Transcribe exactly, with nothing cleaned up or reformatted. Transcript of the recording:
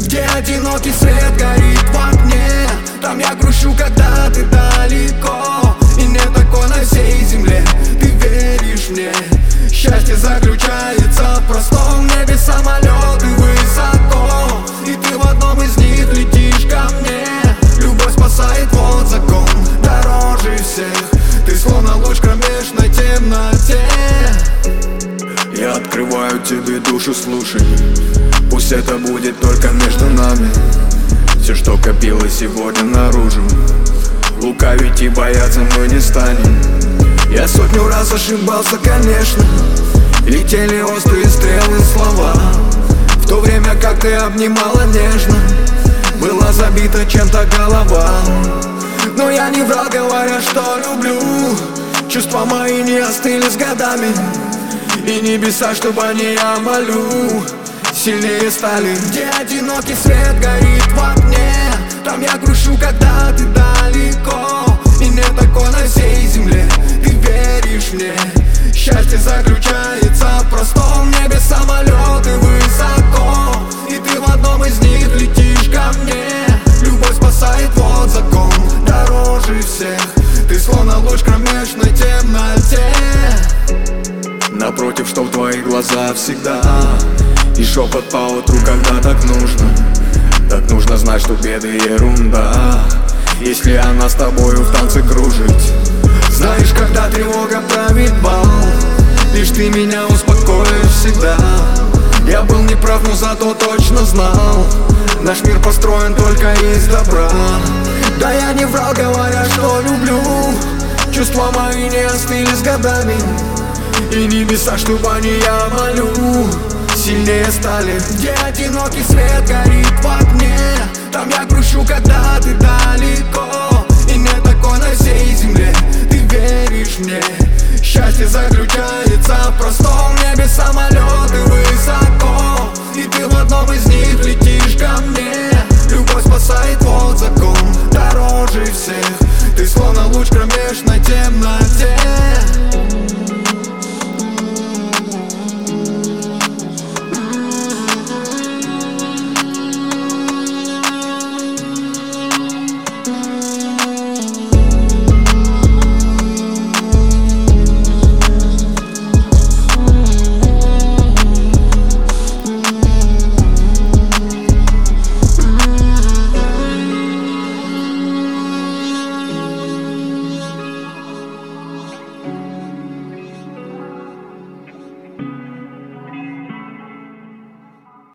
где одинокий свет горит в окне. Там я грущу, когда ты далеко, и нет такой на всей земле. Ты веришь мне? Счастье заключается в простом небе, самолеты высоко, и ты в одном из них летишь ко мне. Любовь спасает, вот закон, дороже всех. Ты словно луч в кромешной темноте. Я открываю тебе душу, слушай. Пусть это будет только между нами. Все, что копилось сегодня, наружу. Лукавить и бояться мы не станем. Я сотню раз ошибался, конечно. Летели острые стрелы слова, в то время как ты обнимала нежно. Была забита чем-то голова, но я не врал, говоря, что люблю. Чувства мои не остыли с годами, и небеса, чтобы они, я молю, сильнее стали. Где одинокий свет горит в окне, там я грущу, когда ты далеко, и нет такой на всей земле. Ты веришь мне? Счастье заключается в простом небе, самолеты высоко, и ты в одном из них летишь ко мне. Любовь спасает, вот закон, дороже всех. Ты словно луч в кромешной темноте. Напротив, что в твоих глазах всегда, и шепот по утру, когда так нужно. Так нужно знать, что беды ерунда, если она с тобою в танце кружит. Знаешь, когда тревога правит бал, лишь ты меня успокоишь всегда. Я был неправ, но зато точно знал, наш мир построен только из добра. Да я не врал, говоря, что люблю. Чувства мои не остыли с годами, и небеса, чтобы они, я молю, сильнее стали. Где одинокий свет горит в окне, там я грущу, когда ты далеко, и нет такой на всей земле. Ты веришь мне? Счастье заключается в простом небе, самолеты высоко, и ты в одном из них летишь ко мне. Любовь спасает, вот закон, дороже всех. Ты словно луч в кромешной